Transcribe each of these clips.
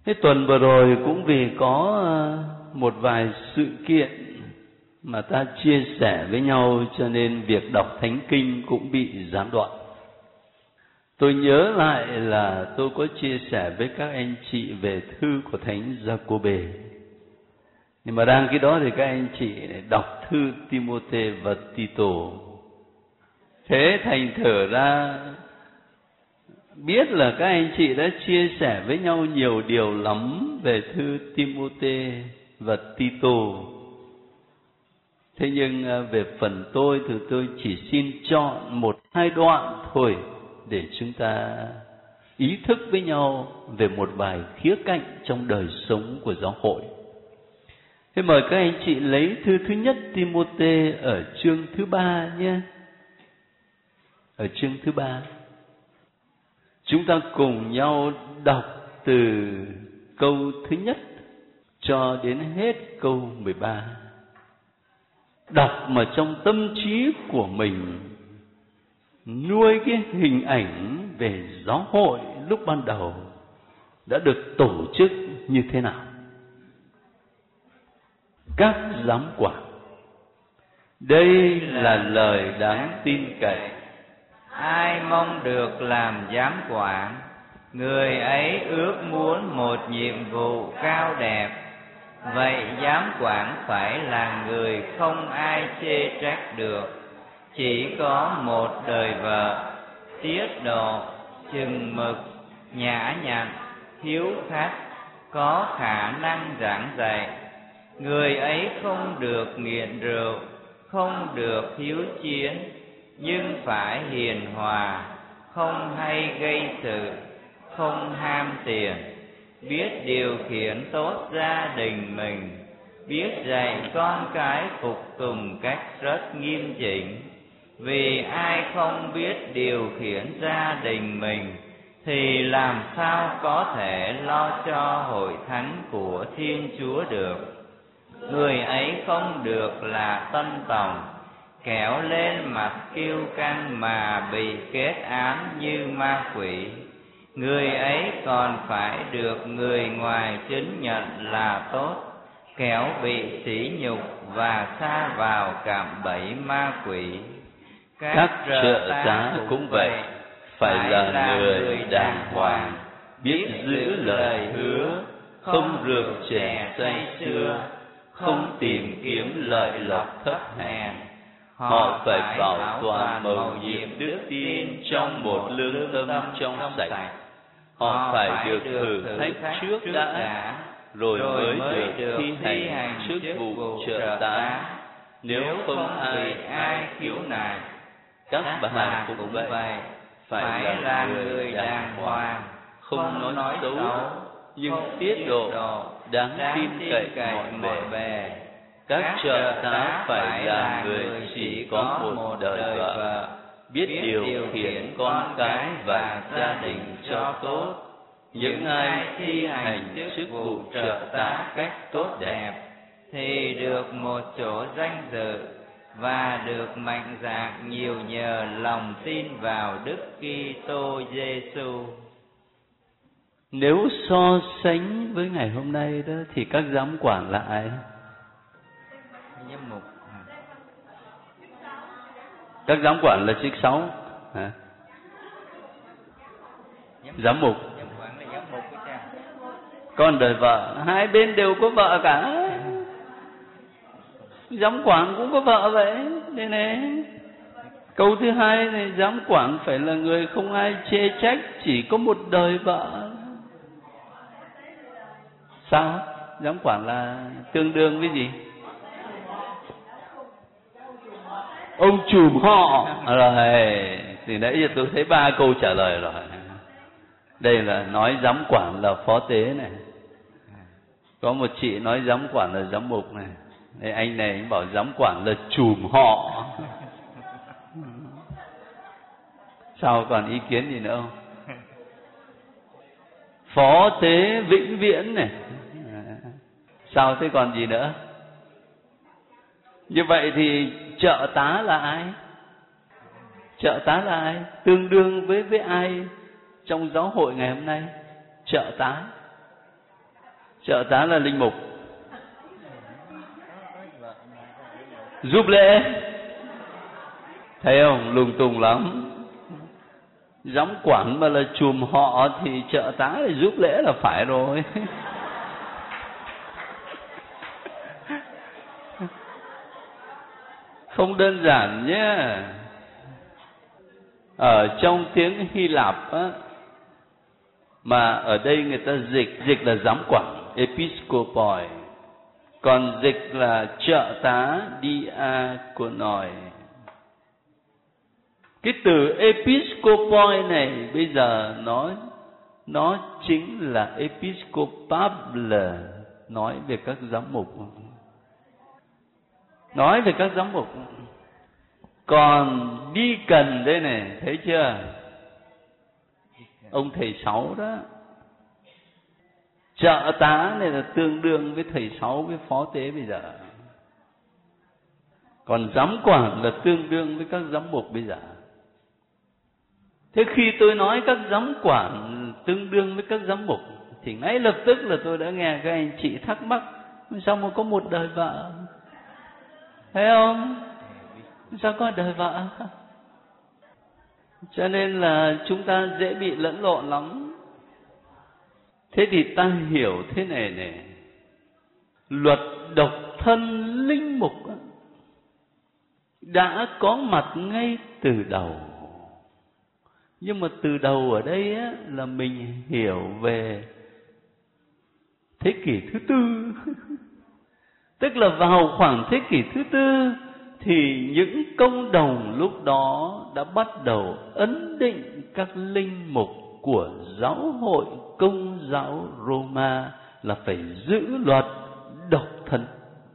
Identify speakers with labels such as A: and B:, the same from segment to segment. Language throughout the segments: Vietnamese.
A: Thế tuần vừa rồi cũng vì có một vài sự kiện mà ta chia sẻ với nhau, cho nên việc đọc Thánh Kinh cũng bị gián đoạn. Tôi nhớ lại là tôi có chia sẻ với các anh chị về thư của Thánh Giacôbê. Nhưng mà đang cái đó thì các anh chị đọc thư Timôthê và Tito. Thế thành thở ra biết là các anh chị đã chia sẻ với nhau nhiều điều lắm về thư Timôthê và Tito. Thế nhưng về phần tôi thì tôi chỉ xin chọn một hai đoạn thôi để chúng ta ý thức với nhau về một vài khía cạnh trong đời sống của giáo hội. Thế mời các anh chị lấy thư thứ nhất Timôthê ở chương thứ 3 nhé. Ở chương thứ 3. Chúng ta cùng nhau đọc từ câu thứ nhất cho đến hết câu 13. Đọc mà trong tâm trí của mình nuôi cái hình ảnh về giáo hội lúc ban đầu đã được tổ chức như thế nào. Các giám quản, đây là lời đáng tin cậy.
B: Ai mong được làm giám quản, người ấy ước muốn một nhiệm vụ cao đẹp. Vậy giám quản phải là người không ai chê trách được, chỉ có một đời vợ, tiết độ, chừng mực, nhã nhặn, hiếu khách, có khả năng giảng dạy. Người ấy không được nghiện rượu, không được hiếu chiến, nhưng phải hiền hòa, không hay gây sự, không ham tiền, biết điều khiển tốt gia đình mình, biết dạy con cái phục tùng cách rất nghiêm chỉnh. Vì ai không biết điều khiển gia đình mình thì làm sao có thể lo cho hội thánh của Thiên Chúa được. Người ấy không được là tân tòng, kéo lên mặt kiêu căng mà bị kết án như ma quỷ. Người ấy còn phải được người ngoài chứng nhận là tốt, kẻo bị sỉ nhục và sa vào cạm bẫy ma quỷ.
A: Các trợ giá cũng vậy, phải là người đàng hoàng, biết giữ lời hứa, không rượu chè say sưa, không tìm kiếm lợi lộc thấp hèn. Họ phải bảo toàn mầu nhiệm đức tin trong một lương tâm trong sạch. Họ phải được thử thách trước đã, rồi mới được thi hành chức vụ trợ tá. Nếu không ai khiếu nại, các bà cũng vậy, phải là người đàng hoàng, không nói xấu, nhưng tiết độ, đáng tin cậy mọi bề. Các trợ tá phải là người chỉ có một đời vợ, biết điều khiển con cái và gia đình cho tốt. Những ai thi hành chức vụ trợ tá cách tốt đẹp thì được một chỗ danh dự và được mạnh dạn nhiều nhờ lòng tin vào Đức Kitô Giêsu. Nếu so sánh với ngày hôm nay đó thì các giám quản là ai?
B: Giám mục.
A: Các giám quản là chức 6 hả? Giám mục.
B: Giám quản là giám mục của cha.
A: Con đời vợ, hai bên đều có vợ cả. Giám quản cũng có vợ vậy. Đây này. Câu thứ hai này, giám quản phải là người không ai chê trách, chỉ có một đời vợ. Sao? Giám quản là tương đương với gì? Ông trùm họ. Rồi, từ nãy giờ tôi thấy 3 câu trả lời rồi. Đây là nói giám quản là phó tế này. Có một chị nói giám quản là giám mục này. Đây, anh này anh bảo giám quản là trùm họ. Sao còn ý kiến gì nữa không? Phó tế vĩnh viễn này. Sao thế còn gì nữa? Như vậy thì trợ tá là ai? Trợ tá là ai? Tương đương với ai trong giáo hội ngày hôm nay? Trợ tá. Trợ tá là linh mục. Giúp lễ. Thấy không? Lung tung lắm. Giám quản mà là chùm họ thì trợ tá thì giúp lễ là phải rồi. Không đơn giản nhé. Ở trong tiếng Hy Lạp á, mà ở đây người ta dịch là giám quản, episkopoi, còn dịch là trợ tá, diakonoi. Cái từ episkopoi này bây giờ nó chính là episcopable, nói về các giám mục. Nói về các giám mục. Còn đi cần đây này, thấy chưa? Ông thầy Sáu đó. Trợ tá này là tương đương với thầy Sáu với phó tế bây giờ. Còn giám quản là tương đương với các giám mục bây giờ. Thế khi tôi nói các giám quản tương đương với các giám mục thì ngay lập tức là tôi đã nghe các anh chị thắc mắc: sao mà có một đời vợ? Thấy không? Sao có đời vợ? Cho nên là chúng ta dễ bị lẫn lộn lắm. Thế thì ta hiểu thế này này. Luật độc thân linh mục đã có mặt ngay từ đầu. Nhưng mà từ đầu ở đây á, là mình hiểu về thế kỷ thứ tư. Tức là vào khoảng thế kỷ thứ tư thì những công đồng lúc đó đã bắt đầu ấn định các linh mục của giáo hội Công giáo Roma là phải giữ luật độc thân.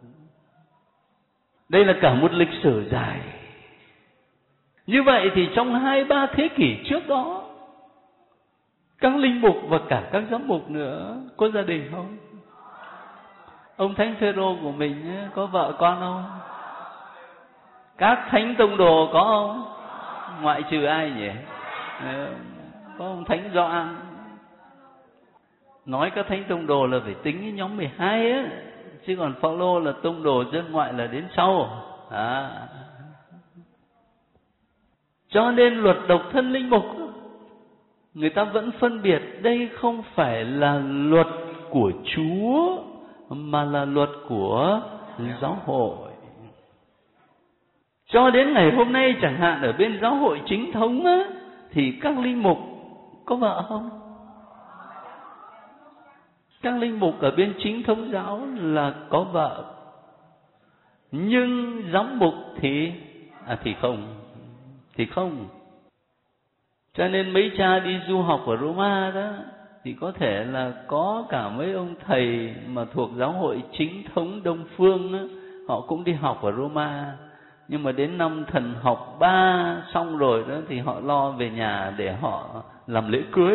A: Đây là cả một lịch sử dài. Như vậy thì trong 2-3 thế kỷ trước đó, các linh mục và cả các giám mục nữa có gia đình không? Ông Thánh Phêrô của mình có vợ con không? Các thánh tông đồ có không? Ngoại trừ ai nhỉ? Có ông Thánh Gioan. Nói các thánh tông đồ là phải tính cái nhóm 12 á, chứ còn Phaolô là tông đồ dân ngoại là đến sau. Cho nên luật độc thân linh mục, người ta vẫn phân biệt đây không phải là luật của Chúa mà là luật của giáo hội. Cho đến ngày hôm nay chẳng hạn ở bên giáo hội chính thống á, thì các linh mục có vợ không? Các linh mục ở bên chính thống giáo là có vợ. Nhưng giám mục thì không. Cho nên mấy cha đi du học ở Roma đó thì có thể là có cả mấy ông thầy mà thuộc giáo hội chính thống Đông Phương đó, họ cũng đi học ở Roma. Nhưng mà đến năm thần học 3 xong rồi đó thì họ lo về nhà để họ làm lễ cưới.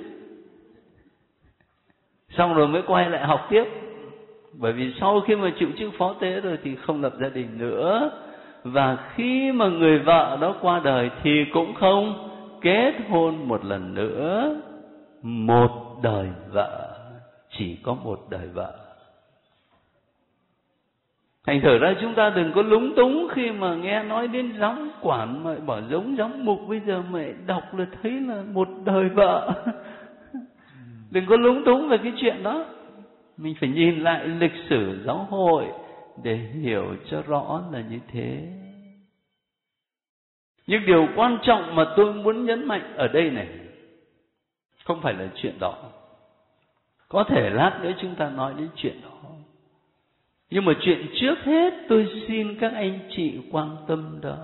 A: Xong rồi mới quay lại học tiếp. Bởi vì sau khi mà chịu chức phó tế rồi thì không lập gia đình nữa. Và khi mà người vợ đó qua đời thì cũng không kết hôn một lần nữa. Một đời vợ, chỉ có một đời vợ. Thành thử ra chúng ta đừng có lúng túng khi mà nghe nói đến giám quản mà bảo giống giám mục bây giờ mà đọc là thấy là một đời vợ. Đừng có lúng túng về cái chuyện đó. Mình phải nhìn lại lịch sử giáo hội để hiểu cho rõ là như thế. Nhưng điều quan trọng mà tôi muốn nhấn mạnh ở đây này không phải là chuyện đó. Có thể lát nữa chúng ta nói đến chuyện đó. Nhưng mà chuyện trước hết tôi xin các anh chị quan tâm đó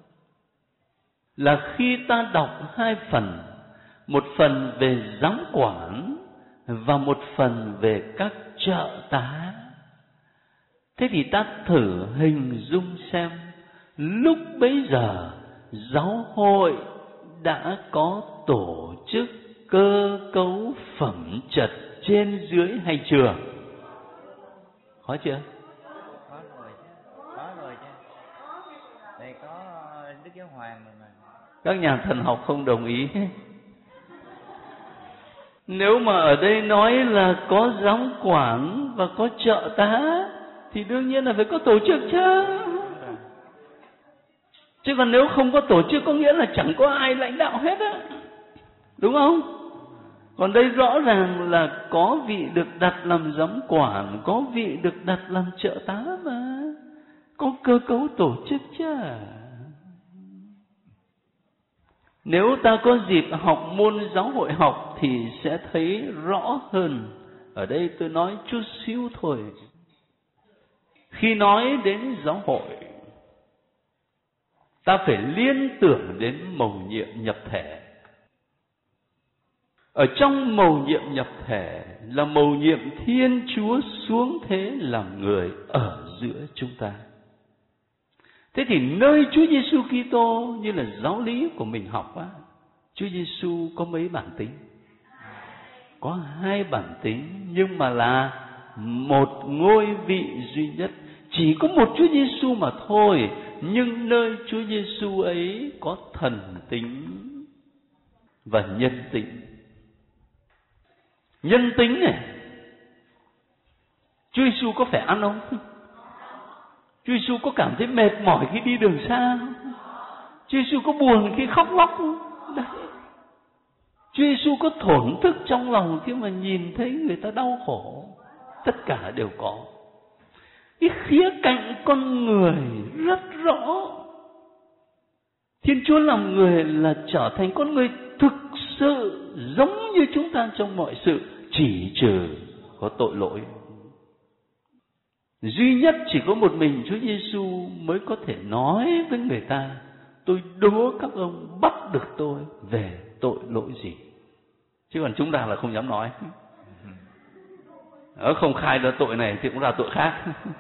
A: là khi ta đọc hai phần, một phần về giám quản và một phần về các trợ tá, thế thì ta thử hình dung xem lúc bấy giờ giáo hội đã có tổ chức cơ cấu phẩm chất trên dưới hay chưa? Có chưa?
B: Có rồi chứ. Đây có Đức Giáo Hoàng rồi mà.
A: Các nhà thần học không đồng ý. Nếu mà ở đây nói là có giám quản và có trợ tá thì đương nhiên là phải có tổ chức chứ. Chứ còn nếu không có tổ chức có nghĩa là chẳng có ai lãnh đạo hết á, đúng không? Còn đây rõ ràng là có vị được đặt làm giám quản, có vị được đặt làm trợ tá mà, có cơ cấu tổ chức chứ. Nếu ta có dịp học môn giáo hội học thì sẽ thấy rõ hơn. Ở đây tôi nói chút xíu thôi. Khi nói đến giáo hội, ta phải liên tưởng đến mầu nhiệm nhập thể. Ở trong mầu nhiệm nhập thể là mầu nhiệm Thiên Chúa xuống thế làm người ở giữa chúng ta. Thế thì nơi Chúa Giêsu Kitô, như là giáo lý của mình học á, Chúa Giêsu có mấy bản tính? Có 2 bản tính, nhưng mà là một ngôi vị duy nhất. Chỉ có một Chúa Giêsu mà thôi, nhưng nơi Chúa Giêsu ấy có thần tính và nhân tính. Nhân tính này, Chúa Giêsu có phải ăn không? Chúa Giêsu có cảm thấy mệt mỏi khi đi đường xa không? Chúa Giêsu có buồn khi khóc lóc không? Đấy. Chúa Giêsu có thổn thức trong lòng khi mà nhìn thấy người ta đau khổ. Tất cả đều có. Cái khía cạnh con người rất rõ. Thiên Chúa làm người là trở thành con người thực sự giống như chúng ta trong mọi sự, chỉ trừ có tội lỗi. Duy nhất chỉ có một mình Chúa Giêsu mới có thể nói với người ta: tôi đố các ông bắt được tôi về tội lỗi gì. Chứ còn chúng ta là không dám nói. Không khai ra tội này thì cũng là tội khác.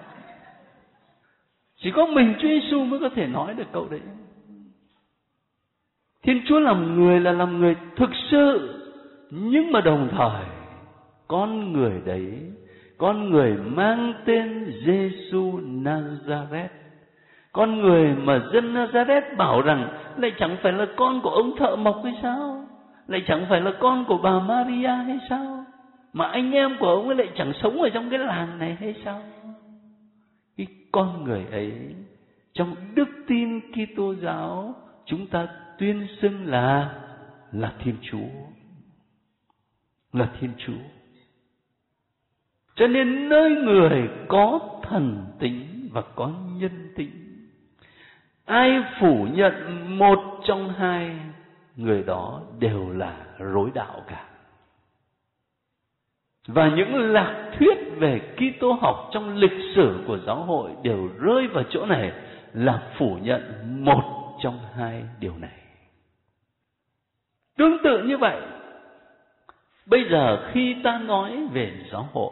A: Chỉ có mình Chúa Giêsu mới có thể nói được câu đấy. Thiên Chúa làm người là làm người thực sự, nhưng mà đồng thời con người đấy, con người mang tên Giêsu Nazareth, con người mà dân Nazareth bảo rằng lại chẳng phải là con của ông thợ mộc hay sao, lại chẳng phải là con của bà Maria hay sao, mà anh em của ông ấy lại chẳng sống ở trong cái làng này hay sao. Cái con người ấy trong đức tin Kitô giáo chúng ta tuyên xưng là Thiên Chúa, là Thiên Chúa. Cho nên nơi người có thần tính và có nhân tính, ai phủ nhận một trong 2 người đó đều là rối đạo cả. Và những lạc thuyết về Kitô học trong lịch sử của giáo hội đều rơi vào chỗ này, là phủ nhận một trong 2 điều này. Tương tự như vậy, bây giờ khi ta nói về giáo hội,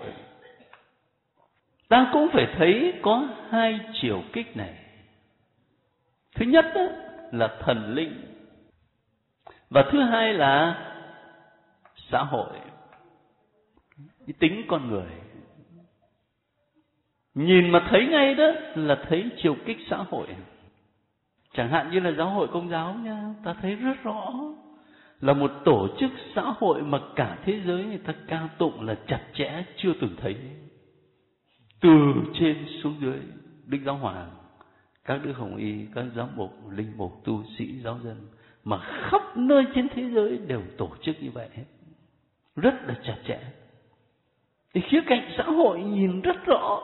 A: ta cũng phải thấy có 2 chiều kích này. Thứ nhất là thần linh, và thứ hai là xã hội, cái tính con người. Nhìn mà thấy ngay đó là thấy chiều kích xã hội. Chẳng hạn như là giáo hội Công giáo nha, ta thấy rất rõ là một tổ chức xã hội mà cả thế giới người ta cao tụng là chặt chẽ chưa từng thấy. Từ trên xuống dưới, Đức Giáo Hoàng, các đức hồng y, các giám mục, linh mục, tu sĩ, giáo dân, mà khắp nơi trên thế giới đều tổ chức như vậy hết, rất là chặt chẽ. Thì khía cạnh xã hội nhìn rất rõ.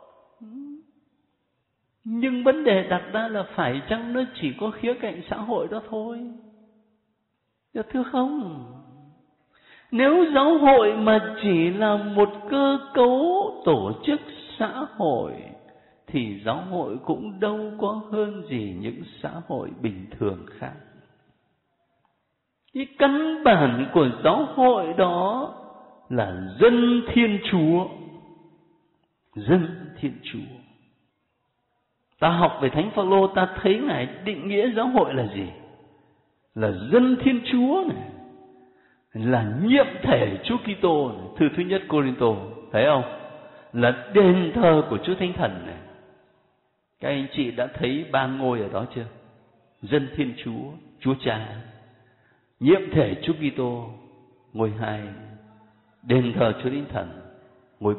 A: Nhưng vấn đề đặt ra là phải chăng nó chỉ có khía cạnh xã hội đó thôi? Dạ thưa không. Nếu giáo hội mà chỉ là một cơ cấu tổ chức xã hội thì giáo hội cũng đâu có hơn gì những xã hội bình thường khác. Cái căn bản của giáo hội đó là dân Thiên Chúa. Dân Thiên Chúa. Ta học về Thánh Phaolô, ta thấy Ngài định nghĩa giáo hội là gì? Là dân Thiên Chúa này, là nhiệm thể Chúa Kitô này. Thư thứ nhất Cô-rinh-tô, thấy không? Là đền thờ của Chúa Thánh Thần này. Các anh chị đã thấy 3 ngôi ở đó chưa? Dân Thiên Chúa, Chúa Cha, nhiệm thể Chúa Kitô, ngôi 2, đền thờ Chúa Thánh Thần, ngôi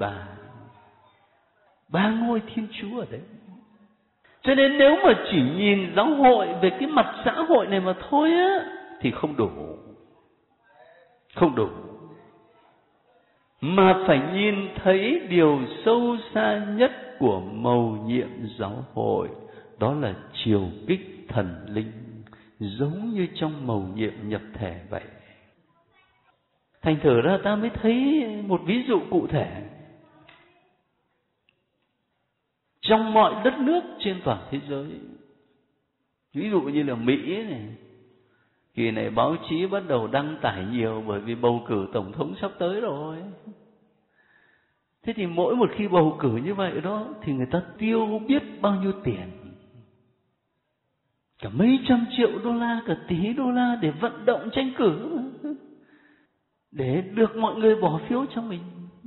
A: ba ngôi Thiên Chúa ở đấy. Cho nên nếu mà chỉ nhìn giáo hội về cái mặt xã hội này mà thôi á, thì không đủ. Không đủ. Mà phải nhìn thấy điều sâu xa nhất của mầu nhiệm giáo hội, đó là chiều kích thần linh, giống như trong mầu nhiệm nhập thể vậy. Thành thử ra ta mới thấy một ví dụ cụ thể. Trong mọi đất nước trên toàn thế giới, ví dụ như là Mỹ này, kỳ này báo chí bắt đầu đăng tải nhiều bởi vì bầu cử tổng thống sắp tới rồi. Thế thì mỗi một khi bầu cử như vậy đó thì người ta tiêu biết bao nhiêu tiền, cả mấy trăm triệu đô la, cả tỷ đô la để vận động tranh cử, để được mọi người bỏ phiếu cho mình.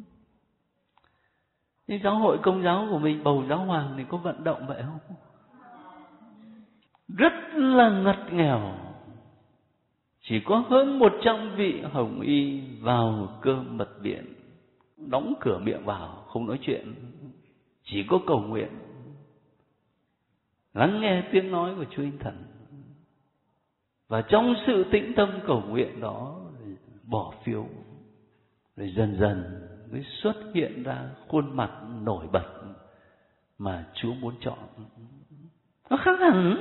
A: Nhưng giáo hội Công giáo của mình bầu giáo hoàng thì có vận động vậy không? Rất là ngặt nghèo. Chỉ có hơn 100 vị hồng y vào cơ mật viện, đóng cửa miệng vào, không nói chuyện, chỉ có cầu nguyện, lắng nghe tiếng nói của Chúa Thánh Thần. Và trong sự tĩnh tâm cầu nguyện đó, bỏ phiếu, rồi dần dần mới xuất hiện ra khuôn mặt nổi bật mà Chúa muốn chọn. Nó khác hẳn.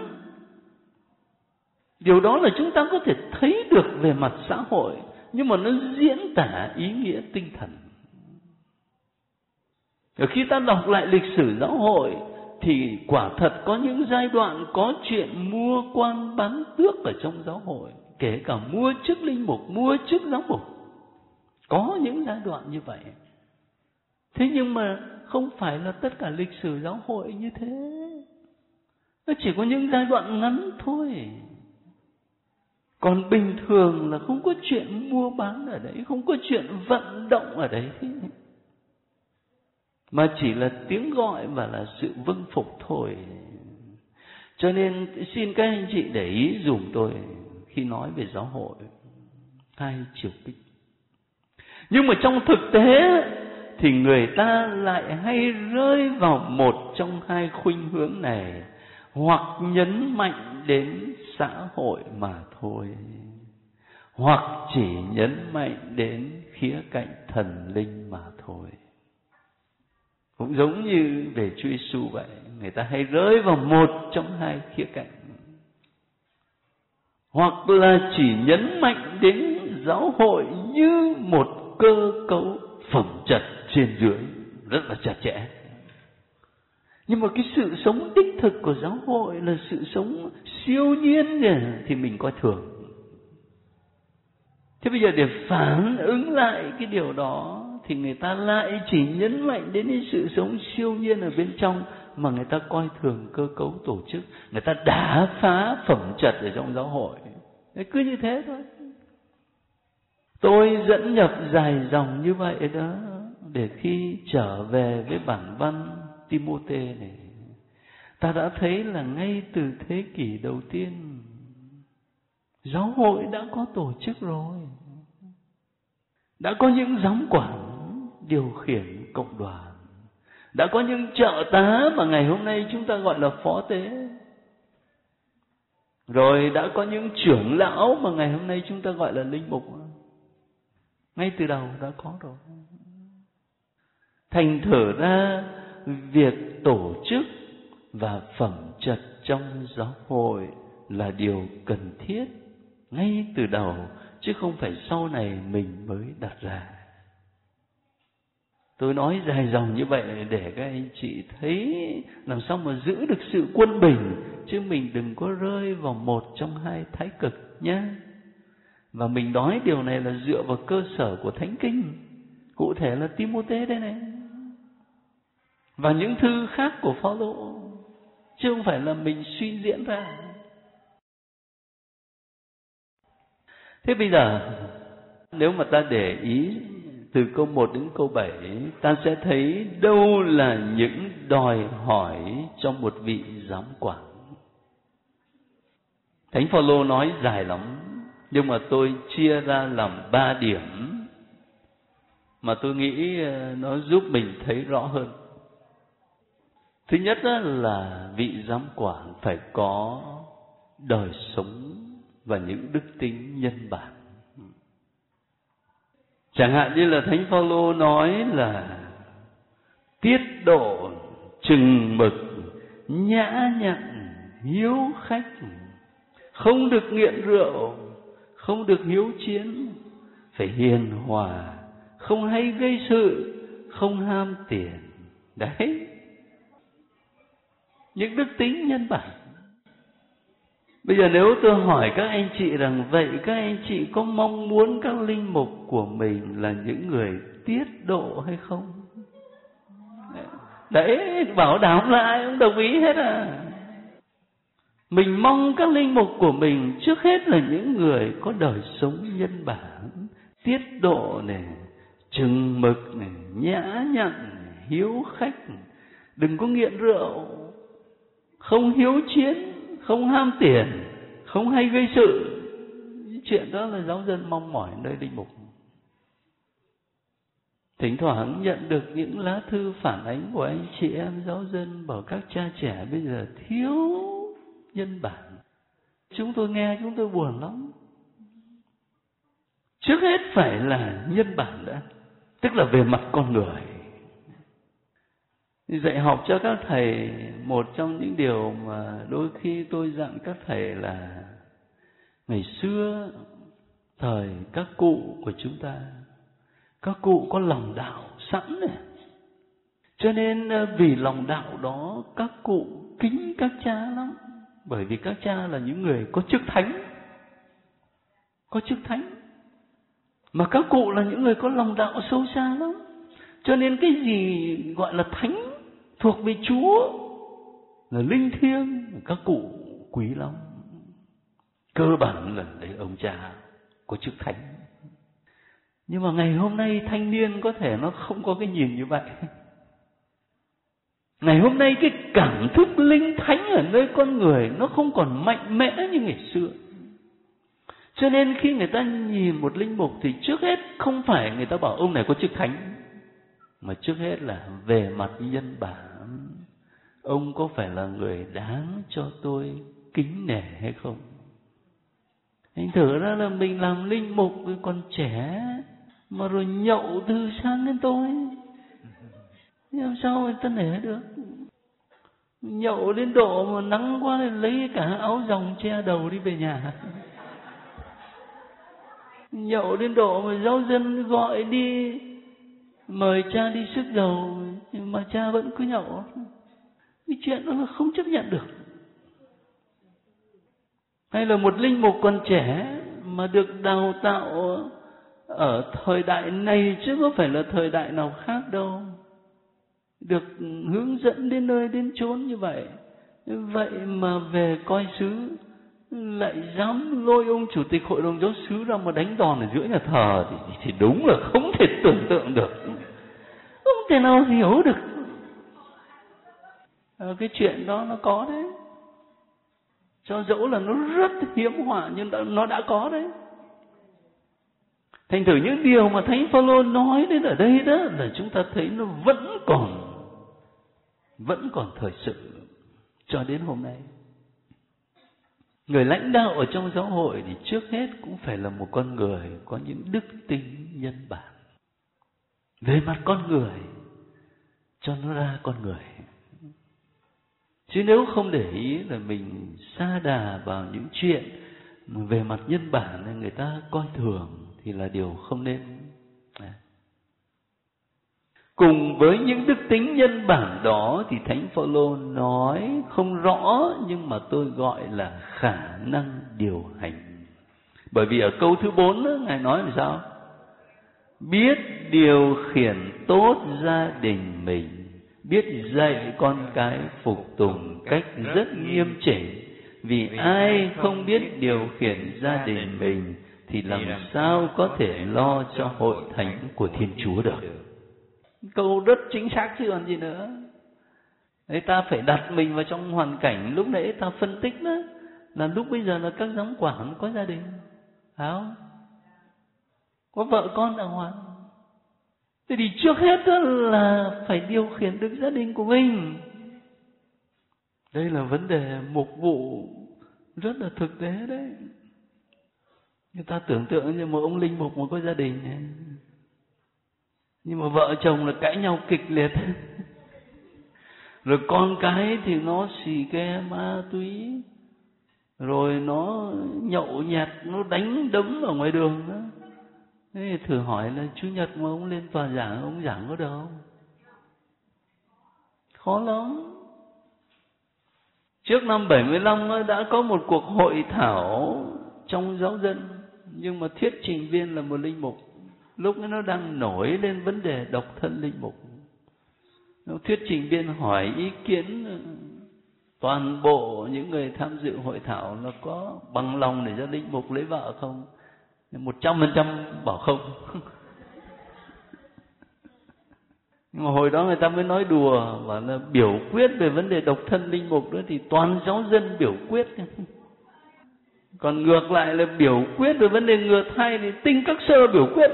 A: Điều đó là chúng ta có thể thấy được về mặt xã hội, nhưng mà nó diễn tả ý nghĩa tinh thần. Và khi ta đọc lại lịch sử giáo hội thì quả thật có những giai đoạn có chuyện mua quan bán tước ở trong giáo hội, kể cả mua chức linh mục, mua chức giáo mục. Có những giai đoạn như vậy. Thế nhưng mà không phải là tất cả lịch sử giáo hội như thế. Nó chỉ có những giai đoạn ngắn thôi. Còn bình thường là không có chuyện mua bán ở đấy, không có chuyện vận động ở đấy. Mà chỉ là tiếng gọi và là sự vâng phục thôi. Cho nên xin các anh chị để ý dùm tôi khi nói về giáo hội hai chiều kích. Nhưng mà trong thực tế thì người ta lại hay rơi vào một trong hai khuynh hướng này, hoặc nhấn mạnh đến xã hội mà thôi, hoặc chỉ nhấn mạnh đến khía cạnh thần linh mà thôi. Cũng giống như về Chúa Giêsu vậy, người ta hay rơi vào một trong hai khía cạnh. Hoặc là chỉ nhấn mạnh đến giáo hội như một cơ cấu phẩm chất trên dưới rất là chặt chẽ. Nhưng mà cái sự sống đích thực của giáo hội là sự sống siêu nhiên thì mình coi thường. Thế bây giờ để phản ứng lại cái điều đó thì người ta lại chỉ nhấn mạnh đến cái sự sống siêu nhiên ở bên trong, mà người ta coi thường cơ cấu tổ chức, người ta đả phá phẩm chất ở trong giáo hội. Cứ như thế thôi. Tôi dẫn nhập dài dòng như vậy đó, để khi trở về với bản văn Timôthê này, ta đã thấy là ngay từ thế kỷ đầu tiên, giáo hội đã có tổ chức rồi. Đã có những giám quản điều khiển cộng đoàn, đã có những trợ tá mà ngày hôm nay chúng ta gọi là phó tế, rồi đã có những trưởng lão mà ngày hôm nay chúng ta gọi là linh mục. Ngay từ đầu đã có rồi. Thành thử ra việc tổ chức và phẩm chất trong giáo hội là điều cần thiết ngay từ đầu, chứ không phải sau này mình mới đặt ra. Tôi nói dài dòng như vậy để các anh chị thấy làm sao mà giữ được sự quân bình, chứ mình đừng có rơi vào một trong hai thái cực nhé. Và mình nói điều này là dựa vào cơ sở của Thánh Kinh, cụ thể là Timôthê đây này, và những thư khác của Phaolô, chứ không phải là mình suy diễn ra. Thế bây giờ nếu mà ta để ý từ câu 1 đến câu 7, ta sẽ thấy đâu là những đòi hỏi trong một vị giám quản. Thánh Phaolô nói dài lắm, nhưng mà tôi chia ra làm 3 điểm. mà tôi nghĩ nó giúp mình thấy rõ hơn. Thứ nhất là vị giám quản phải có đời sống và những đức tính nhân bản. Chẳng hạn như là Thánh Phaolô nói là tiết độ, chừng mực, nhã nhặn, hiếu khách, không được nghiện rượu, không được hiếu chiến, phải hiền hòa, không hay gây sự, không ham tiền. Đấy, những đức tính nhân bản. Bây giờ nếu tôi hỏi các anh chị rằng vậy các anh chị có mong muốn các linh mục của mình là những người tiết độ hay không? Đấy, bảo đảm là ai cũng đồng ý hết à. Mình mong các linh mục của mình trước hết là những người có đời sống nhân bản, tiết độ này, chừng mực này, nhã nhặn, hiếu khách, đừng có nghiện rượu, không hiếu chiến, không ham tiền, không hay gây sự. Chuyện đó là giáo dân mong mỏi nơi linh mục. Thỉnh thoảng nhận được những lá thư phản ánh của anh chị em giáo dân bảo các cha trẻ bây giờ thiếu nhân bản. Chúng tôi nghe chúng tôi buồn lắm. Trước hết phải là nhân bản đã, tức là về mặt con người. Dạy học cho các thầy, một trong những điều mà đôi khi tôi dặn các thầy là ngày xưa, thời các cụ của chúng ta, các cụ có lòng đạo sẵn này. Cho nên vì lòng đạo đó các cụ kính các cha lắm. Bởi vì các cha là những người có chức thánh. Có chức thánh. Mà các cụ là những người có lòng đạo sâu xa lắm. Cho nên cái gì gọi là thánh thuộc về Chúa, là linh thiêng, các cụ quý lắm. Cơ bản là đấy, ông cha có chức thánh. Nhưng mà ngày hôm nay thanh niên có thể nó không có cái nhìn như vậy. Ngày hôm nay cái cảm thức linh thánh ở nơi con người nó không còn mạnh mẽ như ngày xưa. Cho nên khi người ta nhìn một linh mục thì trước hết không phải người ta bảo ông này có chức thánh, mà trước hết là về mặt nhân bản, ông có phải là người đáng cho tôi kính nể hay không? Thành thử ra là mình làm linh mục còn trẻ mà rồi nhậu từ sáng đến tối, làm sao người ta nể được? Nhậu đến độ mà nắng quá thì lấy cả áo dòng che đầu đi về nhà. Nhậu đến độ mà giáo dân gọi đi mời cha đi sức dầu mà cha vẫn cứ nhậu. Cái chuyện đó là không chấp nhận được. Hay là một linh mục còn trẻ mà được đào tạo ở thời đại này chứ không phải là thời đại nào khác đâu, được hướng dẫn đến nơi đến chốn như vậy. Vậy mà về coi xứ lại dám lôi ông chủ tịch hội đồng giáo xứ ra mà đánh đòn ở giữa nhà thờ thì đúng là không thể tưởng tượng được, không thể nào hiểu được. Cái chuyện đó nó có đấy, cho dẫu là nó rất hiếm họa nhưng nó đã có đấy. Thành thử những điều mà Thánh Phaolô nói đến ở đây đó là chúng ta thấy nó vẫn còn thời sự cho đến hôm nay. Người lãnh đạo ở trong giáo hội thì trước hết cũng phải là một con người có những đức tính nhân bản. Về mặt con người, cho nó ra con người. Chứ nếu không để ý là mình sa đà vào những chuyện mà về mặt nhân bản nên người ta coi thường thì là điều không nên. Cùng với những đức tính nhân bản đó thì Thánh Phaolô nói không rõ nhưng mà tôi gọi là khả năng điều hành. Bởi vì ở câu thứ 4 đó, Ngài nói làm sao? Biết điều khiển tốt gia đình mình, biết dạy con cái phục tùng cách rất nghiêm chỉnh. Vì ai không biết điều khiển gia đình mình thì làm sao có thể lo cho hội thánh của Thiên Chúa được. Câu rất chính xác chứ còn gì nữa. Đấy, ta phải đặt mình vào trong hoàn cảnh lúc nãy ta phân tích đó, là lúc bây giờ là các giám quản có gia đình, phải không? Có vợ con đàng hoàng. Thế thì trước hết đó là phải điều khiển được gia đình của mình. Đây là vấn đề mục vụ rất là thực tế đấy. Người ta tưởng tượng như một ông linh mục mà có gia đình này, nhưng mà vợ chồng là cãi nhau kịch liệt. Rồi con cái thì nó xì ke ma túy, rồi nó nhậu nhẹt, nó đánh đấm ở ngoài đường đó. Thế thử hỏi là Chủ nhật mà ông lên tòa giảng, ông giảng có được không? Khó lắm. Trước năm 75 đã có một cuộc hội thảo trong giáo dân, nhưng mà thuyết trình viên là một linh mục. Lúc ấy nó đang nổi lên vấn đề độc thân linh mục. Thuyết trình viên hỏi ý kiến toàn bộ những người tham dự hội thảo là có bằng lòng để cho linh mục lấy vợ không? 100% bảo không. Nhưng mà hồi đó người ta mới nói đùa, bảo là biểu quyết về vấn đề độc thân linh mục đó thì toàn giáo dân biểu quyết. Còn ngược lại là biểu quyết về vấn đề ngừa thai thì tinh các sơ biểu quyết.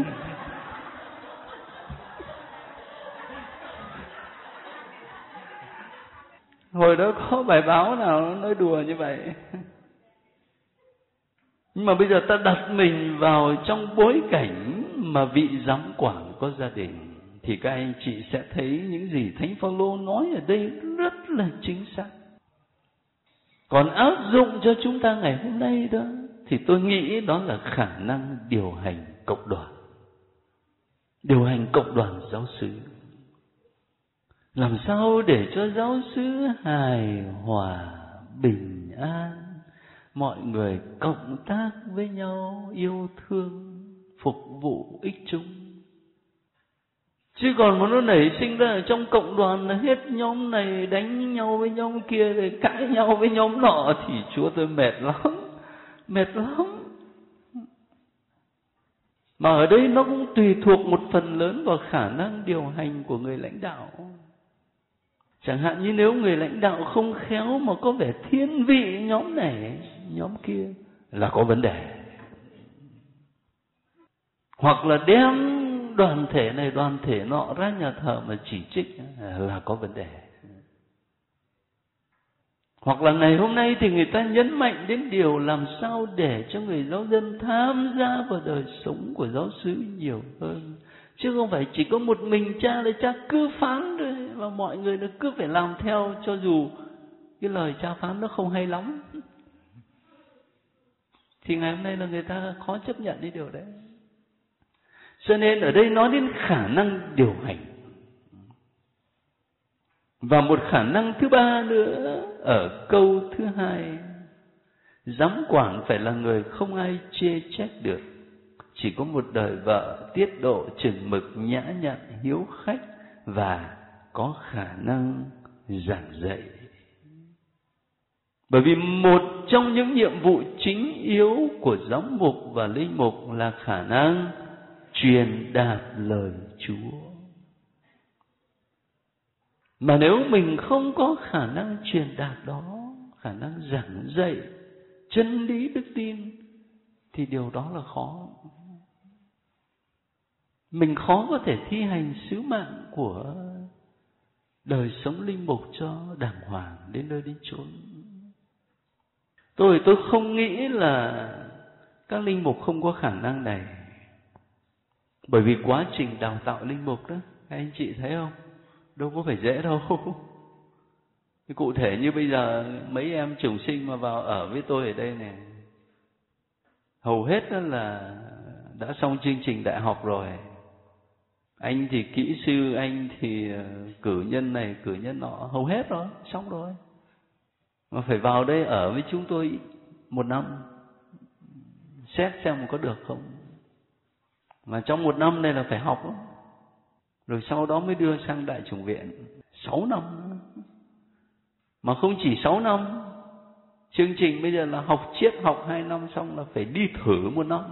A: Hồi đó có bài báo nào nó nói đùa như vậy. Nhưng mà bây giờ ta đặt mình vào trong bối cảnh mà vị giám quản có gia đình, thì các anh chị sẽ thấy những gì Thánh Phaolô nói ở đây rất là chính xác. Còn áp dụng cho chúng ta ngày hôm nay đó, thì tôi nghĩ đó là khả năng điều hành cộng đoàn. Điều hành cộng đoàn giáo xứ. Làm sao để cho giáo xứ hài hòa, bình an, mọi người cộng tác với nhau, yêu thương, phục vụ ích chung. Chứ còn mà nó nảy sinh ra ở trong cộng đoàn là hết nhóm này đánh nhau với nhóm kia, rồi cãi nhau với nhóm nọ, thì Chúa tôi mệt lắm. Mệt lắm. Mà ở đây nó cũng tùy thuộc một phần lớn vào khả năng điều hành của người lãnh đạo. Chẳng hạn như nếu người lãnh đạo không khéo mà có vẻ thiên vị nhóm này, nhóm kia là có vấn đề. Hoặc là đem đoàn thể này đoàn thể nọ ra nhà thờ mà chỉ trích là có vấn đề. Hoặc là ngày hôm nay thì người ta nhấn mạnh đến điều làm sao để cho người giáo dân tham gia vào đời sống của giáo xứ nhiều hơn. Chứ không phải chỉ có một mình cha là cha cứ phán thôi, và mọi người nó cứ phải làm theo cho dù cái lời cha phán nó không hay lắm. Thì ngày hôm nay là người ta khó chấp nhận cái điều đấy. Cho nên ở đây nói đến khả năng điều hành. Và một khả năng thứ ba nữa ở câu thứ 2, giám quản phải là người không ai chê trách được, chỉ có một đời vợ tiết độ chừng mực, nhã nhặn, hiếu khách và có khả năng giảng dạy. Bởi vì một trong những nhiệm vụ chính yếu của giám mục và linh mục là khả năng truyền đạt lời Chúa. Mà nếu mình không có khả năng truyền đạt đó, khả năng giảng dạy chân lý đức tin, thì điều đó là khó. Mình khó có thể thi hành sứ mạng của đời sống linh mục cho đàng hoàng đến nơi đến chốn. Tôi không nghĩ là các linh mục không có khả năng này. Bởi vì quá trình đào tạo linh mục đó, các anh chị thấy không? Đâu có phải dễ đâu. Cụ thể như bây giờ mấy em chủng sinh mà vào ở với tôi ở đây này, hầu hết đó là đã xong chương trình đại học rồi. Anh thì kỹ sư, anh thì cử nhân này, cử nhân nọ, hầu hết rồi, xong rồi. Mà phải vào đây ở với chúng tôi 1 năm, xét xem có được không. Mà trong 1 năm này là phải học đó. Rồi sau đó mới đưa sang đại chủng viện 6 năm nữa. Mà không chỉ 6 năm, chương trình bây giờ là học triết học 2 năm xong là phải đi thử 1 năm.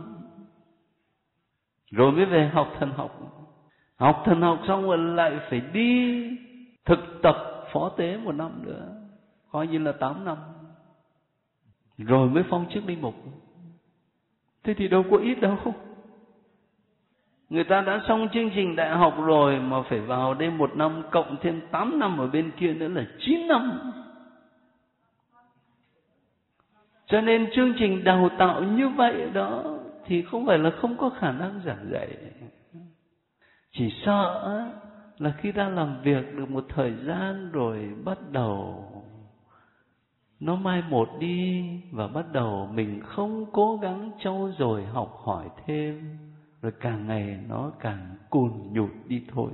A: Rồi mới về học thần học. Học thần học xong rồi lại phải đi thực tập phó tế 1 năm nữa, coi như là 8 năm. Rồi mới phong chức linh mục. Thế thì đâu có ít đâu. Người ta đã xong chương trình đại học rồi mà phải vào đây 1 năm cộng thêm 8 năm ở bên kia nữa là 9 năm. Cho nên chương trình đào tạo như vậy đó thì không phải là không có khả năng giảng dạy. Chỉ sợ là khi ta làm việc được một thời gian rồi bắt đầu nó mai một đi, và bắt đầu mình không cố gắng trau dồi học hỏi thêm, rồi càng ngày nó càng cùn nhụt đi thôi.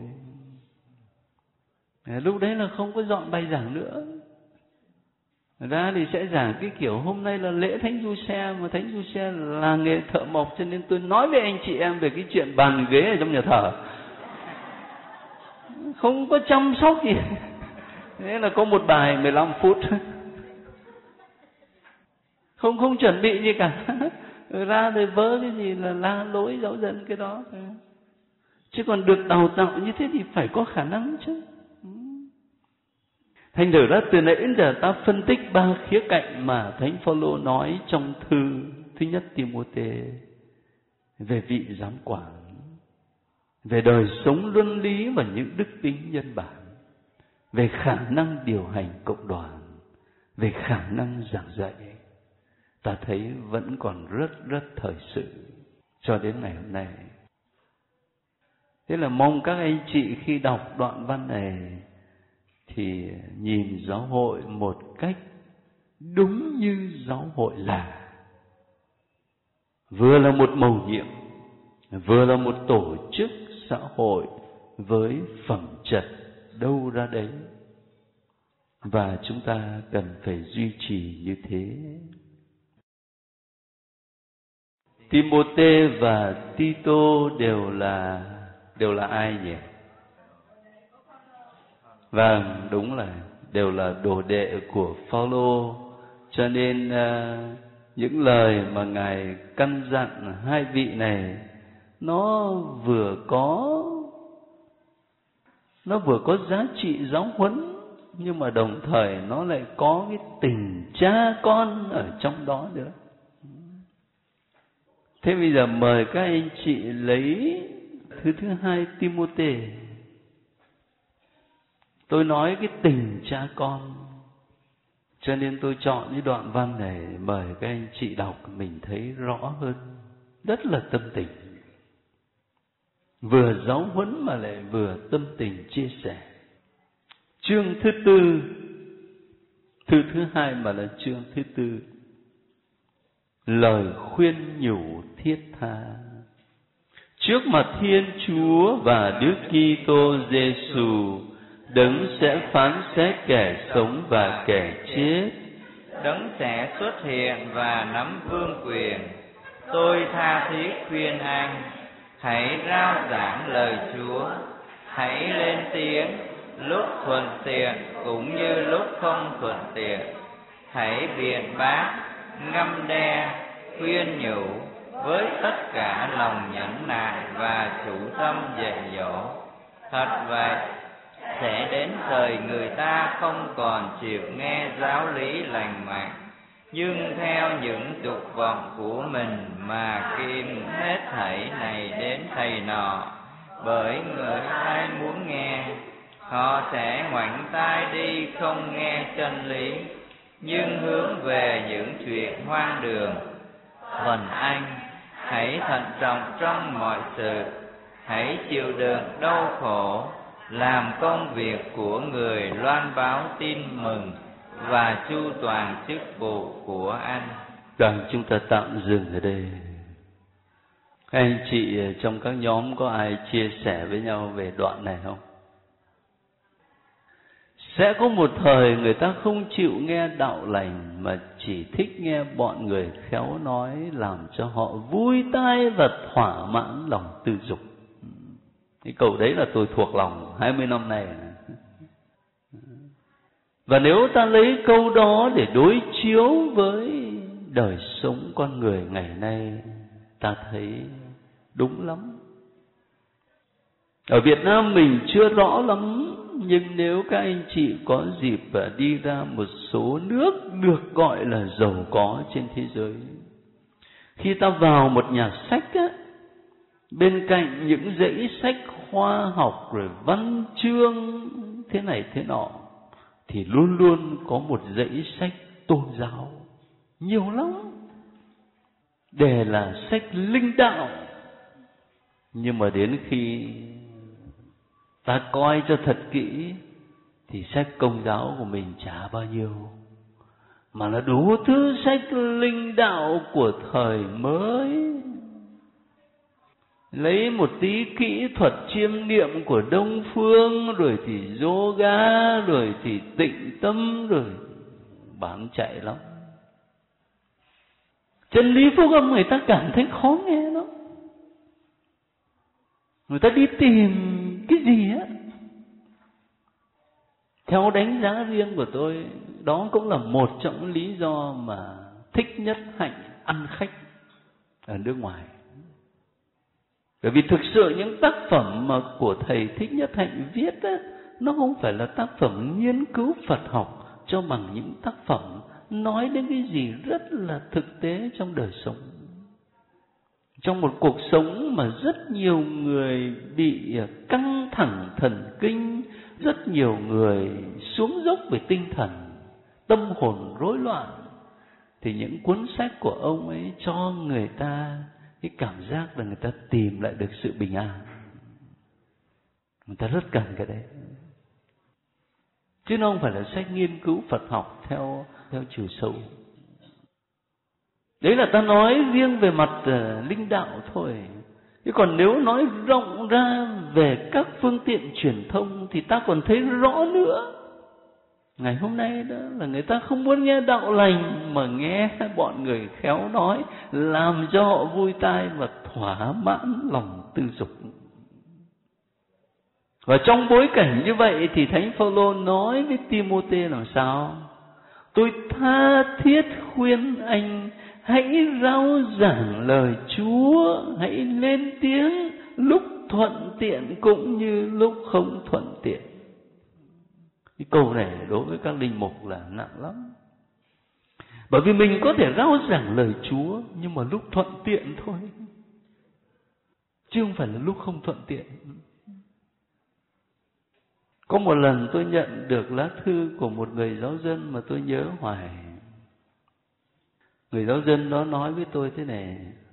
A: Lúc đấy là không có dọn bài giảng nữa. Ra thì sẽ giảng cái kiểu hôm nay là lễ Thánh Du Xe, mà Thánh Du Xe là nghề thợ mộc, cho nên tôi nói với anh chị em về cái chuyện bàn ghế ở trong nhà thờ. Không có chăm sóc gì. Thế là có một bài 15 phút. Không chuẩn bị gì cả. Ra rồi vớ cái gì là la lối giáo dân cái đó. Chứ còn được đào tạo như thế thì phải có khả năng chứ. Thành thử ra từ nãy đến giờ ta phân tích 3 khía cạnh mà Thánh Phaolô nói trong thư thứ nhất Ti-mô-thê: về vị giám quản, về đời sống luân lý và những đức tính nhân bản, về khả năng điều hành cộng đoàn, về khả năng giảng dạy. Ta thấy vẫn còn rất thời sự cho đến ngày hôm nay. Thế là mong các anh chị khi đọc đoạn văn này thì nhìn giáo hội một cách đúng như giáo hội là, vừa là một mầu nhiệm, vừa là một tổ chức xã hội với phẩm chất đâu ra đấy, và chúng ta cần phải duy trì như thế. Ti-mô-thê và Ti-tô đều là ai nhỉ? Vâng, đúng là đều là đồ đệ của Phaolô. Cho nên những lời mà Ngài căn dặn hai vị này nó vừa có giá trị giáo huấn, nhưng mà đồng thời nó lại có cái tình cha con ở trong đó nữa. Thế bây giờ mời các anh chị lấy thứ 2 Ti-mô-thê. Tôi nói cái tình cha con, cho nên tôi chọn cái đoạn văn này mời các anh chị đọc, mình thấy rõ hơn, rất là tâm tình. Vừa giáo huấn mà lại vừa tâm tình chia sẻ. Chương thứ 4, thư thứ 2 mà là chương thứ 4. Lời khuyên nhủ thiết tha. Trước mặt Thiên Chúa và Đức Kitô Giêsu, Đấng sẽ phán xét kẻ sống và kẻ chết,
B: Đấng sẽ xuất hiện và nắm vương quyền, tôi tha thiết khuyên anh, hãy rao giảng lời Chúa, hãy lên tiếng lúc thuận tiện cũng như lúc không thuận tiện, hãy biện bác, ngăn đe, khuyên nhủ với tất cả lòng nhẫn nại và chủ tâm dạy dỗ. Thật vậy, sẽ đến thời người ta không còn chịu nghe giáo lý lành mạnh, nhưng theo những dục vọng của mình mà kim hết thảy này đến thầy nọ. Bởi người ai muốn nghe, họ sẽ ngoảnh tai đi không nghe chân lý, nhưng hướng về những chuyện hoang đường. Còn anh, hãy thận trọng trong mọi sự, hãy chịu đựng đau khổ, làm công việc của người loan báo tin mừng và chu toàn chức vụ của anh.
A: Đoàn chúng ta tạm dừng ở đây. Các anh chị trong các nhóm có ai chia sẻ với nhau về đoạn này không? Sẽ có một thời người ta không chịu nghe đạo lành mà chỉ thích nghe bọn người khéo nói, làm cho họ vui tai và thỏa mãn lòng tư dục. Cái câu đấy là tôi thuộc lòng 20 năm nay. Và nếu ta lấy câu đó để đối chiếu với đời sống con người ngày nay, ta thấy đúng lắm. Ở Việt Nam mình chưa rõ lắm, nhưng nếu các anh chị có dịp đi ra một số nước được gọi là giàu có trên thế giới, khi ta vào một nhà sách á, Bên cạnh những dãy sách khoa học rồi văn chương thế này thế nọ, thì luôn luôn có một dãy sách tôn giáo, nhiều lắm, để là sách linh đạo. Nhưng mà đến khi ta coi cho thật kỹ thì sách công giáo của mình chả bao nhiêu, mà là đủ thứ sách linh đạo của thời mới. Lấy một tí kỹ thuật chiêm niệm của Đông phương, rồi thì yoga, rồi thì tịnh tâm, rồi bán chạy lắm. Chân lý phúc âm người ta cảm thấy khó nghe lắm. Người ta đi tìm cái gì á. Theo đánh giá riêng của tôi, đó cũng là một trong những lý do mà Thích Nhất Hạnh ăn khách ở nước ngoài. Bởi vì thực sự những tác phẩm mà của thầy Thích Nhất Hạnh viết á, nó không phải là tác phẩm nghiên cứu Phật học, cho bằng những tác phẩm nói đến cái gì rất là thực tế trong đời sống. Trong một cuộc sống mà rất nhiều người bị căng thẳng thần kinh, rất nhiều người xuống dốc về tinh thần, tâm hồn rối loạn, thì những cuốn sách của ông ấy cho người ta cái cảm giác là người ta tìm lại được sự bình an. Người ta rất cần cái đấy. Chứ nó không phải là sách nghiên cứu Phật học theo chiều sâu. Đấy là ta nói riêng về mặt linh đạo thôi. Chứ còn nếu nói rộng ra về các phương tiện truyền thông thì ta còn thấy rõ nữa. Ngày hôm nay đó là người ta không muốn nghe đạo lành, mà nghe bọn người khéo nói, làm cho họ vui tai và thỏa mãn lòng tư dục. Và trong bối cảnh như vậy thì Thánh Phaolô nói với Timôthê làm sao? Tôi tha thiết khuyên anh hãy rao giảng lời Chúa, hãy lên tiếng lúc thuận tiện cũng như lúc không thuận tiện. Cái câu này đối với các linh mục là nặng lắm. Bởi vì mình có thể rao giảng lời Chúa, nhưng mà lúc thuận tiện thôi, chứ không phải là lúc không thuận tiện. Có một lần tôi nhận được lá thư của một người giáo dân mà tôi nhớ hoài. Người giáo dân đó nói với tôi thế này: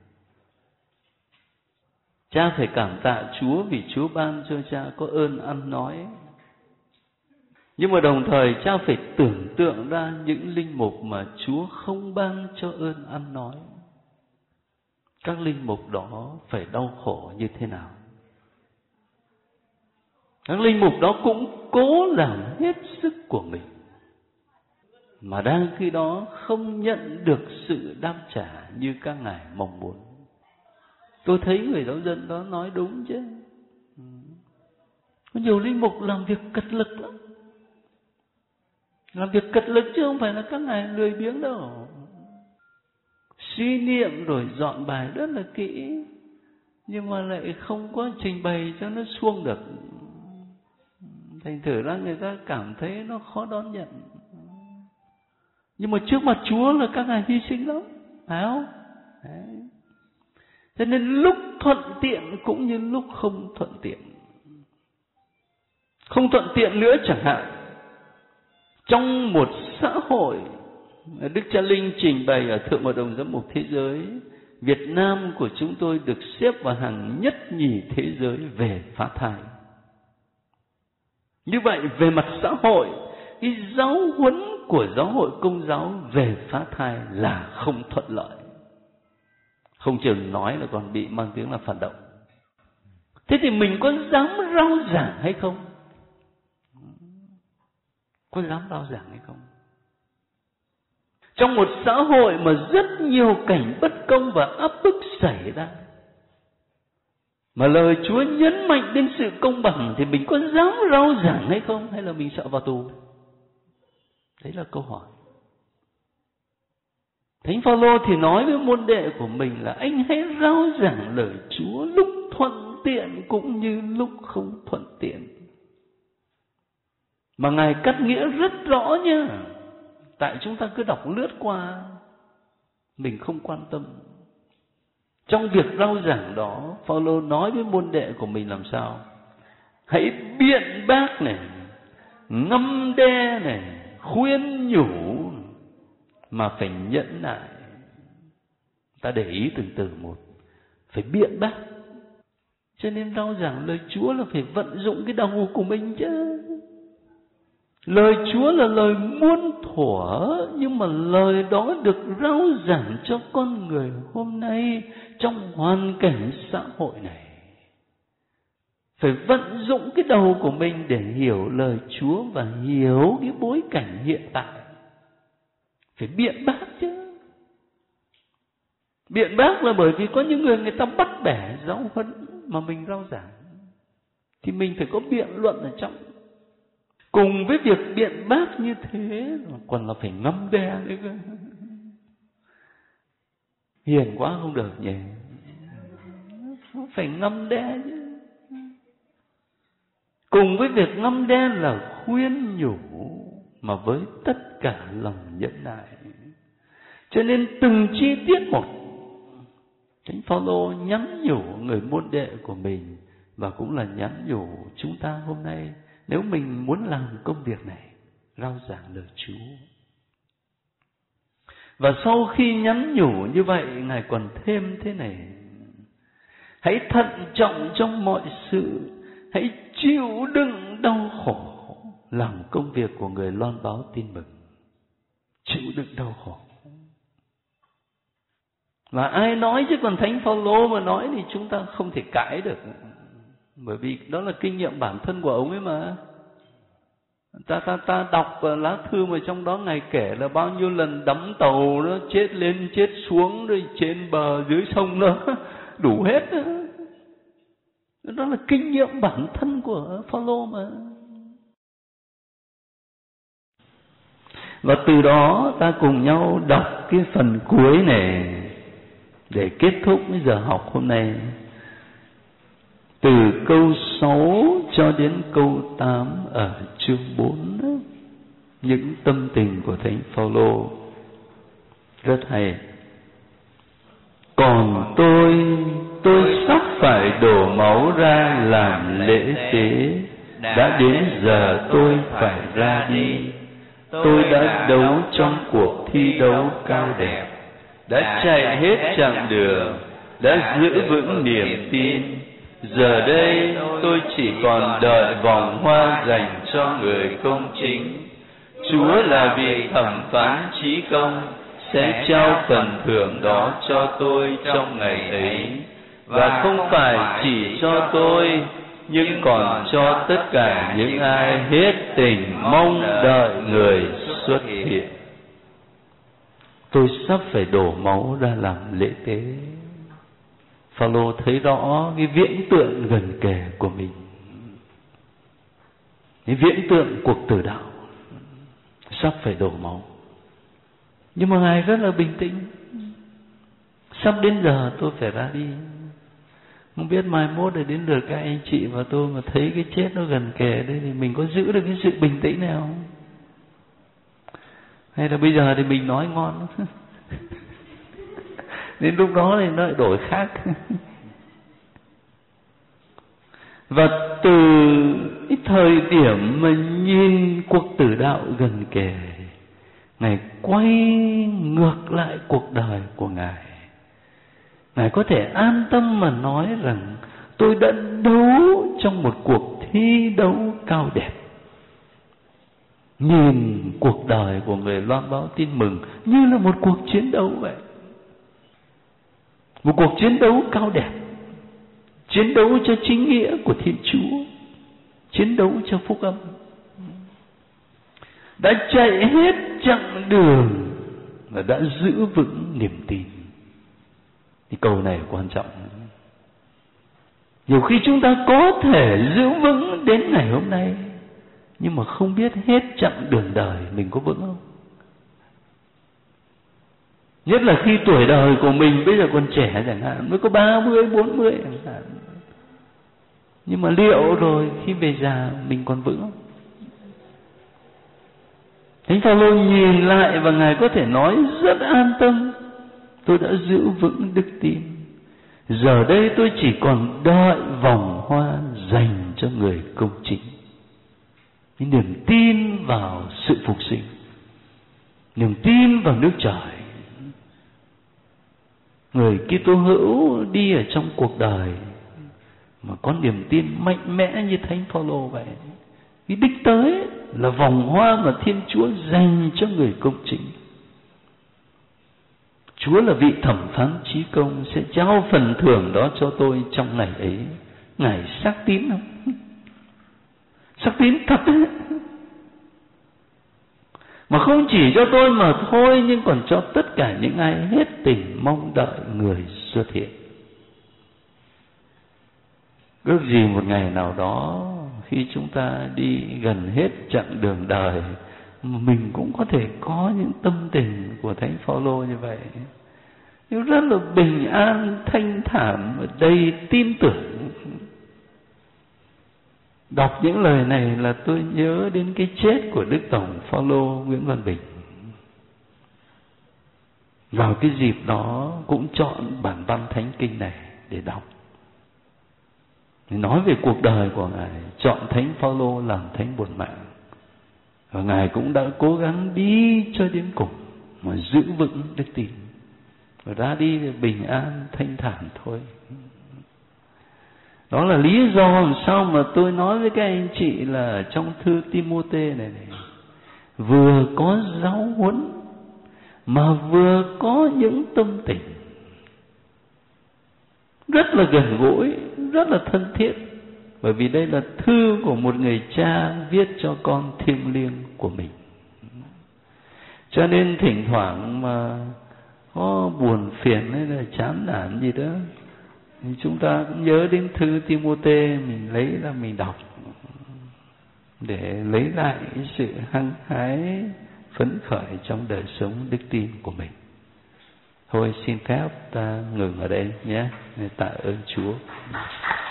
A: cha phải cảm tạ Chúa vì Chúa ban cho cha có ơn ăn nói. Nhưng mà đồng thời cha phải tưởng tượng ra những linh mục mà Chúa không ban cho ơn ăn nói. Các linh mục đó phải đau khổ như thế nào? Các linh mục đó cũng cố làm hết sức của mình, mà đang khi đó không nhận được sự đáp trả như các ngài mong muốn. Tôi thấy người giáo dân đó nói đúng chứ. Có nhiều linh mục làm việc cật lực lắm. Làm việc cật lực chứ không phải là các ngài lười biếng đâu. Suy niệm rồi dọn bài rất là kỹ, nhưng mà lại không có trình bày cho nó suông được. Thành thử ra người ta cảm thấy nó khó đón nhận. Nhưng mà trước mặt Chúa là các ngài hy sinh lắm, phải không? Đấy. Cho nên lúc thuận tiện cũng như lúc không thuận tiện. Không thuận tiện nữa chẳng hạn, trong một xã hội, Đức Cha Linh trình bày ở Thượng Hội đồng Giám mục Thế giới, Việt Nam của chúng tôi được xếp vào hàng nhất nhì thế giới về phá thai. Như vậy về mặt xã hội, cái giáo huấn của giáo hội Công giáo về phá thai là không thuận lợi. Không chừng nói là còn bị mang tiếng là phản động. Thế thì mình có dám rao giảng hay không? Có dám rao giảng hay không? Trong một xã hội mà rất nhiều cảnh bất công và áp bức xảy ra, mà lời Chúa nhấn mạnh đến sự công bằng, thì mình có dám rao giảng hay không? Hay là mình sợ vào tù? Đấy là câu hỏi. Thánh Phaolô thì nói với môn đệ của mình là anh hãy rao giảng lời Chúa lúc thuận tiện cũng như lúc không thuận tiện. Mà Ngài cắt nghĩa rất rõ nha. Tại chúng ta cứ đọc lướt qua, mình không quan tâm. Trong việc rao giảng đó, Phaolô nói với môn đệ của mình làm sao? Hãy biện bác này, ngâm đe này, khuyên nhủ, mà phải nhẫn nại. Ta để ý từng từ một, phải biện bác. Cho nên rao giảng lời Chúa là phải vận dụng cái đầu của mình chứ. Lời Chúa là lời muôn thuở, nhưng mà lời đó được rao giảng cho con người hôm nay trong hoàn cảnh xã hội này. Phải vận dụng cái đầu của mình để hiểu lời Chúa và hiểu cái bối cảnh hiện tại. Phải biện bác chứ. Biện bác là bởi vì có những người ta bắt bẻ giáo huấn mà mình rao giảng, thì mình phải có biện luận ở trong. Cùng với việc biện bác như thế còn là phải ngâm đe đấy cơ. Hiền quá không được nhỉ, phải ngâm đe chứ. Cùng với việc ngâm đe là khuyên nhủ, mà với tất cả lòng nhẫn nại. Cho nên từng chi tiết một, Thánh Phaolô nhắn nhủ người môn đệ của mình, và cũng là nhắn nhủ chúng ta hôm nay, nếu mình muốn làm công việc này, rao giảng lời Chúa. Và sau khi nhắn nhủ như vậy, Ngài còn thêm thế này: hãy thận trọng trong mọi sự, hãy chịu đựng đau khổ, làm công việc của người loan báo tin mừng. Chịu đựng đau khổ. Và ai nói, chứ còn Thánh Phaolô mà nói thì chúng ta không thể cãi được, bởi vì đó là kinh nghiệm bản thân của ông ấy mà. Ta đọc lá thư mà trong đó Ngài kể là bao nhiêu lần đắm tàu, nó chết lên chết xuống, rồi trên bờ dưới sông đó, đủ hết đó. Đó là kinh nghiệm bản thân của Phaolô mà. Và từ đó ta cùng nhau đọc cái phần cuối này để kết thúc cái giờ học hôm nay. Từ câu 6 cho đến câu 8 ở chương 4, những tâm tình của Thánh Phaolô rất hay. Còn tôi sắp phải đổ máu ra làm lễ tế, đã đến giờ tôi phải ra đi. Tôi đã đấu trong cuộc thi đấu cao đẹp, đã chạy hết chặng đường, đã giữ vững niềm tin. Giờ đây tôi chỉ còn đợi vòng hoa dành cho người công chính. Chúa là vị thẩm phán trí công, sẽ trao phần thưởng đó cho tôi trong ngày ấy, và không phải chỉ cho tôi, nhưng còn cho tất cả những ai hết tình mong đợi người xuất hiện. Tôi sắp phải đổ máu ra làm lễ tế. Phaolô thấy rõ cái viễn tượng gần kề của mình, cái viễn tượng cuộc tử đạo, sắp phải đổ máu. Nhưng mà Ngài rất là bình tĩnh. Sắp đến giờ tôi phải ra đi. Không biết mai mốt để đến lượt các anh chị và tôi mà thấy cái chết nó gần kề đây, thì mình có giữ được cái sự bình tĩnh này không? Hay là bây giờ thì mình nói ngon đến lúc đó thì nó lại đổi khác. Và từ cái thời điểm mà nhìn cuộc tử đạo gần kề, Ngài quay ngược lại cuộc đời của Ngài. Ngài có thể an tâm mà nói rằng tôi đã đấu trong một cuộc thi đấu cao đẹp. Nhìn cuộc đời của người loan báo tin mừng như là một cuộc chiến đấu vậy. Một cuộc chiến đấu cao đẹp, chiến đấu cho chính nghĩa của Thiên Chúa, chiến đấu cho phúc âm. Đã chạy hết chặng đường và đã giữ vững niềm tin. Thì câu này quan trọng. Nhiều khi chúng ta có thể giữ vững đến ngày hôm nay, nhưng mà không biết hết chặng đường đời mình có vững không. Nhất là khi tuổi đời của mình bây giờ còn trẻ chẳng hạn, mới có 30, 40 chẳng hạn. Nhưng mà liệu rồi khi về già mình còn vững không? Thánh Phaolô nhìn lại và Ngài có thể nói rất an tâm: tôi đã giữ vững đức tin, Giờ đây tôi chỉ còn đợi vòng hoa dành cho người công chính. Cái niềm tin vào sự phục sinh, niềm tin vào nước trời. Người Kitô hữu đi ở trong cuộc đời mà có niềm tin mạnh mẽ như Thánh Phaolô vậy. Cái đích tới là vòng hoa mà Thiên Chúa dành cho người công chính. Chúa là vị thẩm phán chí công, sẽ trao phần thưởng đó cho tôi trong ngày ấy. Ngài xác tín không? Xác tín thật đấy. Mà không chỉ cho tôi mà thôi, nhưng còn cho tất cả những ai hết tình mong đợi người xuất hiện. Ước gì một ngày nào đó khi chúng ta đi gần hết chặng đường đời, mình cũng có thể có những tâm tình của Thánh Phaolô như vậy. Nhưng rất là bình an, thanh thản và đầy tin tưởng. Đọc những lời này là tôi nhớ đến cái chết của Đức Tổng Phaolô Nguyễn Văn Bình. Vào cái dịp đó cũng chọn bản văn Thánh Kinh này để đọc. Nói về cuộc đời của Ngài, chọn Thánh Phaolô làm thánh bổn mạng. Và Ngài cũng đã cố gắng đi cho đến cùng mà giữ vững đức tin. Và ra đi bình an, thanh thản thôi. Đó là lý do làm sao mà tôi nói với các anh chị là trong thư Timôthê này, vừa có giáo huấn mà vừa có những tâm tình rất là gần gũi, rất là thân thiết. Bởi vì đây là thư của một người cha viết cho con thiêng liêng của mình. Cho nên thỉnh thoảng mà có buồn phiền hay là chán nản gì đó, thì chúng ta cũng nhớ đến thư Timôthê, mình lấy ra mình đọc để lấy lại sự hăng hái phấn khởi trong đời sống đức tin của mình. Thôi xin phép ta ngừng ở đây nhé, tạ ơn Chúa.